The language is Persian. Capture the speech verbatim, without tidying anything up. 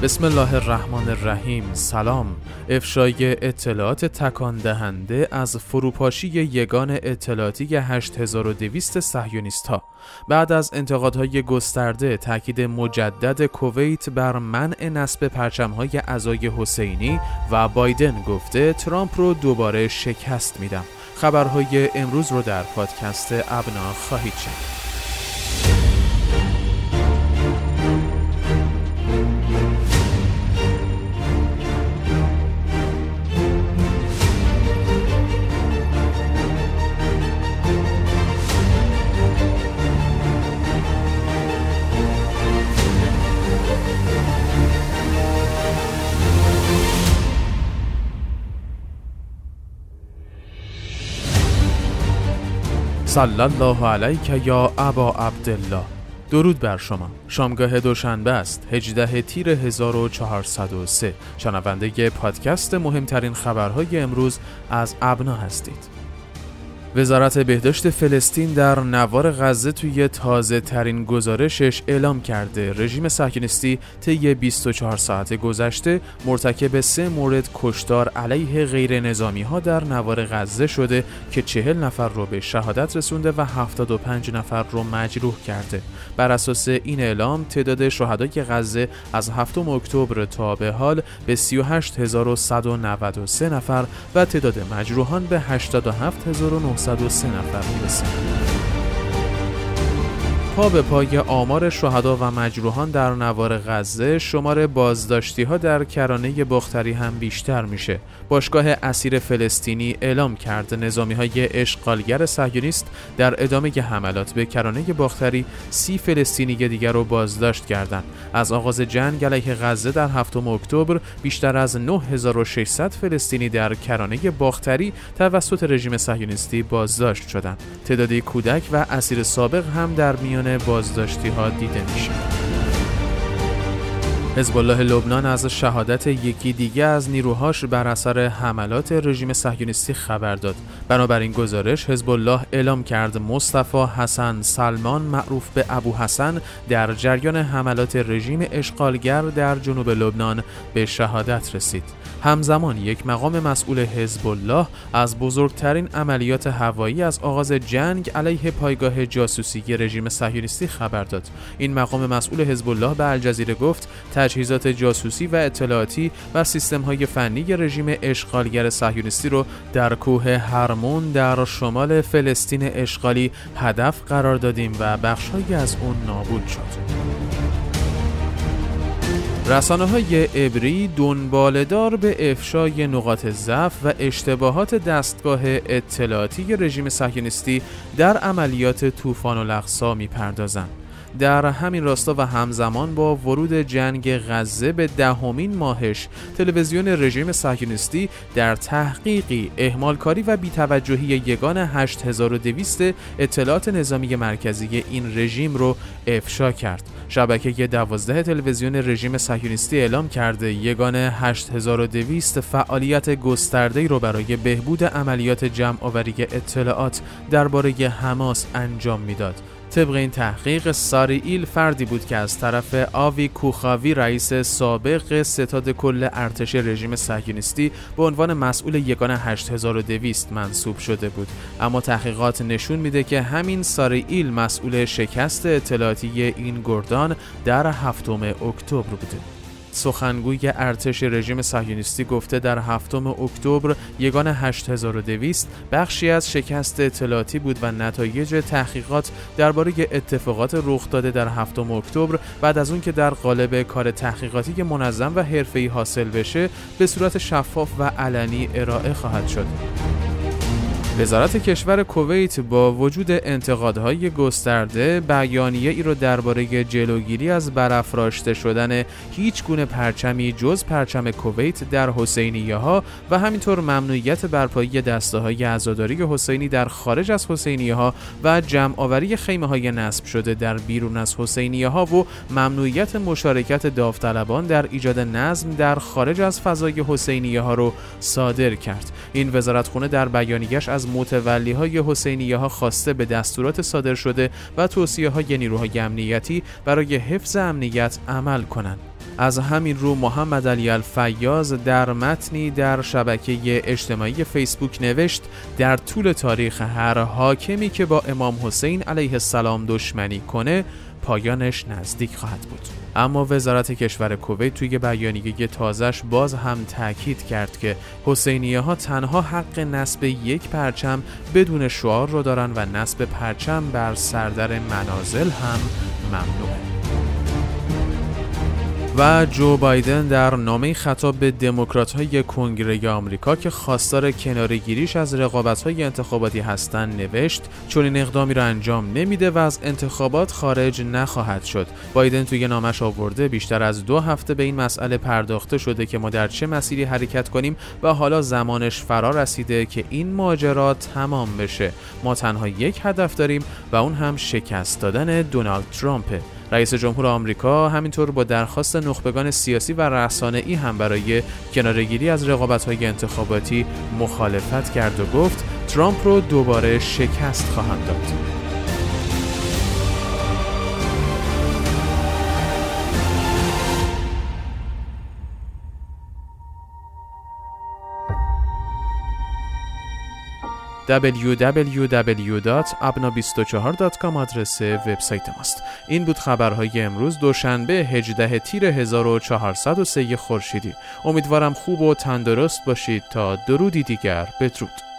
بسم الله الرحمن الرحیم. سلام. افشای اطلاعات تکان دهنده از فروپاشی یگان اطلاعاتی هشت هزار و دویست صهیونیست‌ها بعد از انتقادهای گسترده تاکید مجدد کویت بر منع نصب پرچم‌های عزای حسینی و بایدن گفته ترامپ رو دوباره شکست میدم. خبرهای امروز رو در پادکست ابنا خواهید شنید. صلی الله علیک یا ابا عبدالله. درود بر شما. شامگاه دوشنبه است، هجدهم تیر هزار و چهارصد و سه. شنونده پادکست مهمترین خبرهای امروز از ابنا هستید. وزارت بهداشت فلسطین در نوار غزه توی تازه ترین گزارشش اعلام کرده رژیم صهیونیستی طی بیست و چهار ساعت گذشته مرتکب سه مورد کشتار علیه غیر نظامی ها در نوار غزه شده که چهل نفر رو به شهادت رسونده و هفتاد و پنج نفر رو مجروح کرده. بر اساس این اعلام تعداد شهدای غزه از هفتم اکتبر تا به حال به سی و هشت هزار و صد و نود و سه نفر و تعداد مجروحان به هشتاد و هفت هزار و نهصد و سه نفر میرسه. پا به پای آمار شهدا و مجروحان در نوار غزه، شمار بازداشتی ها در کرانه باختری هم بیشتر میشه. باشگاه اسیر فلسطینی اعلام کرد نظامی های اشغالگر صهیونیست در ادامه حملات به کرانه باختری سی فلسطینی دیگر رو بازداشت کردند. از آغاز جنگ علیه غزه در هفتم اکتبر بیشتر از نه هزار و ششصد فلسطینی در کرانه باختری توسط رژیم صهیونیستی بازداشت شدند. تعدادی کودک و اسیر سابق هم در میان بازداشتی ها دیده میشه. حزب الله لبنان از شهادت یکی دیگه از نیروهاش بر اثر حملات رژیم صهیونیستی خبر داد. بنابراین گزارش حزب الله اعلام کرد مصطفی حسن سلمان معروف به ابو حسن در جریان حملات رژیم اشغالگر در جنوب لبنان به شهادت رسید. همزمان یک مقام مسئول حزب الله از بزرگترین عملیات هوایی از آغاز جنگ علیه پایگاه جاسوسی رژیم صهیونیستی خبر داد. این مقام مسئول حزب الله به الجزیره گفت تجهیزات جاسوسی و اطلاعاتی و سیستم‌های فنی رژیم اشغالگر صهیونیستی رو در کوه هرمون در شمال فلسطین اشغالی هدف قرار دادیم و بخش‌هایی از اون نابود شد. رسانه‌های عبری دنباله‌دار به افشای نقاط ضعف و اشتباهات دستگاه اطلاعاتی رژیم صهیونیستی در عملیات طوفان الاقصی می‌پردازند. در همین راستا و همزمان با ورود جنگ غزه به دهمین ماهش، تلویزیون رژیم صهیونیستی در تحقیقی اهمالکاری و بی‌توجهی یگان هشت هزار و دویست اطلاعات نظامی مرکزی این رژیم رو افشا کرد. شبکه دوازده تلویزیون رژیم صهیونیستی اعلام کرده یگان هشت هزار و دویست فعالیت گسترده‌ای رو برای بهبود عملیات جمع‌آوری اطلاعات درباره حماس انجام میداد. طبق این تحقیق، ساری ایل فردی بود که از طرف آوی کوخاوی رئیس سابق ستاد کل ارتش رژیم صهیونیستی به عنوان مسئول یگان هشت هزار و دویست منصوب شده بود. اما تحقیقات نشون میده که همین ساری ایل مسئول شکست اطلاعاتی این گردان در هفتم اکتبر بوده. سخنگوی ارتش رژیم صهیونیستی گفته در هفتم اکتبر یگان هشت هزار و دویست بخشی از شکست اطلاعاتی بود و نتایج تحقیقات درباره اتفاقات رخ داده در هفتم اکتبر بعد از اون که در قالب کار تحقیقاتی منظم و حرفه‌ای حاصل بشه به صورت شفاف و علنی ارائه خواهد شد. وزارت کشور کویت با وجود انتقادهای گسترده بیانیه ای را درباره جلوگیری از برافراشته شدن هیچ گونه پرچمی جز پرچم کویت در حسینیه‌ها و همینطور ممنوعیت برپایی دسته‌های عزاداری حسینی در خارج از حسینیه‌ها و جمع‌آوری خیمه‌های نصب شده در بیرون از حسینیه‌ها و ممنوعیت مشارکت داوطلبان در ایجاد نظم در خارج از فضای حسینیه‌ها رو صادر کرد. این وزارتخونه در بیانیه‌اش از متولی‌های حسینیه‌ها خواسته به دستورات صادر شده و توصیه‌های نیروهای امنیتی برای حفظ امنیت عمل کنند. از همین رو محمد علی الفیاض در متنی در شبکه اجتماعی فیسبوک نوشت در طول تاریخ هر حاکمی که با امام حسین علیه السلام دشمنی کنه پایانش نزدیک خواهد بود. اما وزارت کشور کویت توی بیانیه تازه‌اش باز هم تاکید کرد که حسینیه ها تنها حق نصب یک پرچم بدون شعار رو دارن و نصب پرچم بر سردر منازل هم ممنوعه. و جو بایدن در نامه خطاب به دموکرات‌های کنگره آمریکا که خواستار کناره‌گیریش از رقابت‌های انتخاباتی هستند نوشت چون این اقدامی را انجام نمیده و از انتخابات خارج نخواهد شد. بایدن توی نامش آورده بیشتر از دو هفته به این مسئله پرداخته شده که ما در چه مسیری حرکت کنیم و حالا زمانش فرا رسیده که این ماجرا تمام بشه. ما تنها یک هدف داریم و اون هم شکست دادن دونالد ترامپه. رئیس جمهور آمریکا همینطور با درخواست نخبگان سیاسی و رسانه‌ای هم برای کناره‌گیری از رقابت‌های انتخاباتی مخالفت کرد و گفت ترامپ رو دوباره شکست خواهند داد. دبلیو دبلیو دبلیو دات ابنا بیست و چهار دات کام آدرس وبسایت ماست. این بود خبرهای امروز دوشنبه هجدهم تیر هزار و چهارصد و سه خورشیدی. امیدوارم خوب و تندرست باشید تا درودی دیگر. بدرود.